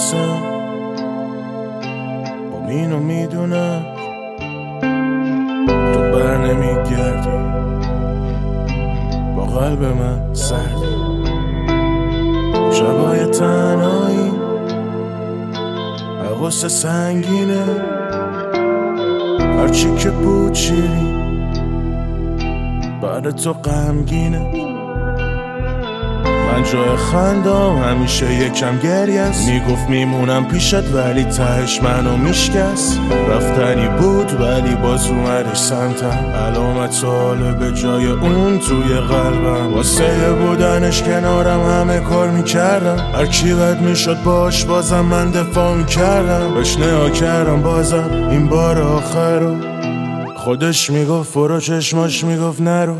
میرسم، با اینو میدونم تو بر نمیگردی، با قلب من سردی. شبای تنهایی حواس سنگینه، هرچی که بود شیرین بعد تو غمگینه. من جای خندم همیشه یکم گریه است، میگفت میمونم پیشت ولی تهش منو میشکست. رفتنی بود ولی باز اومدش سمتم، علامت سوال به جای اون توی قلبم. واسه بودنش کنارم همه کار میکردم، هرکی بد میشد باش بازم من دفاع میکردم. بهش نگاه کردم بازم این بار آخر رو، خودش میگفت برو، چشماش میگفت نرو.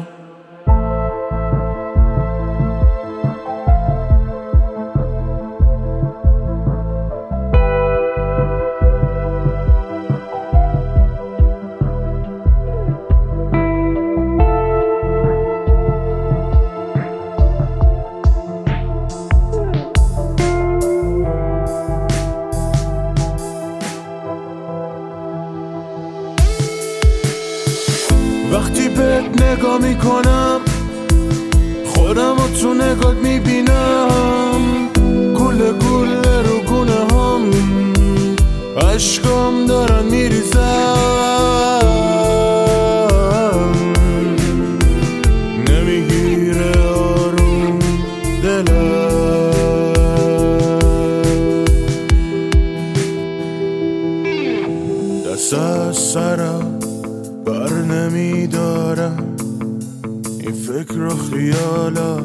وقتی بهت نگاه میکنم خودم رو تو نگات میبینم، گله گله رو گونه هم عشقام دارن میریزم. نمیگیره آروم دلم، دست از سرم بر نمیدارم این فکر و خیالا.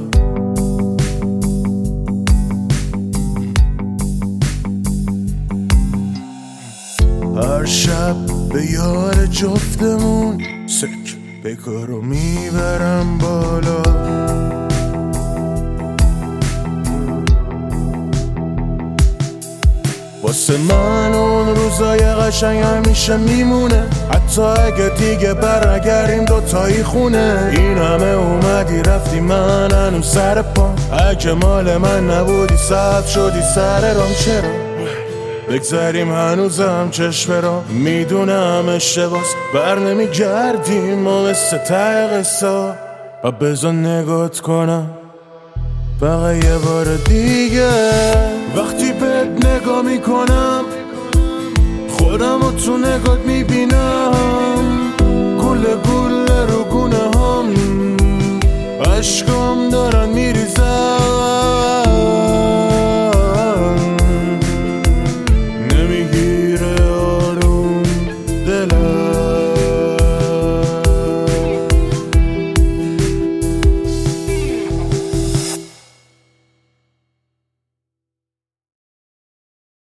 هر شب به یار جفتمون سک بکارو میبرم بالا. واسه من اون روزای قشنگ همیشه میمونه، حتی اگه دیگه برنگردیم دوتایی خونه. این همه اومدی رفتی من هنوز سر پام، اگه مال من نبودی سبز شدی سر رام. چرا بگذاریم هنوزم چشم را، میدونم اشتباس بر نمیگردیم ما مثل ته قصه. و بذار نگات کنم فقط یه بار دیگه. وقتی بهت نگاه میکنم خودم رو تو نگات میبینم، گله گله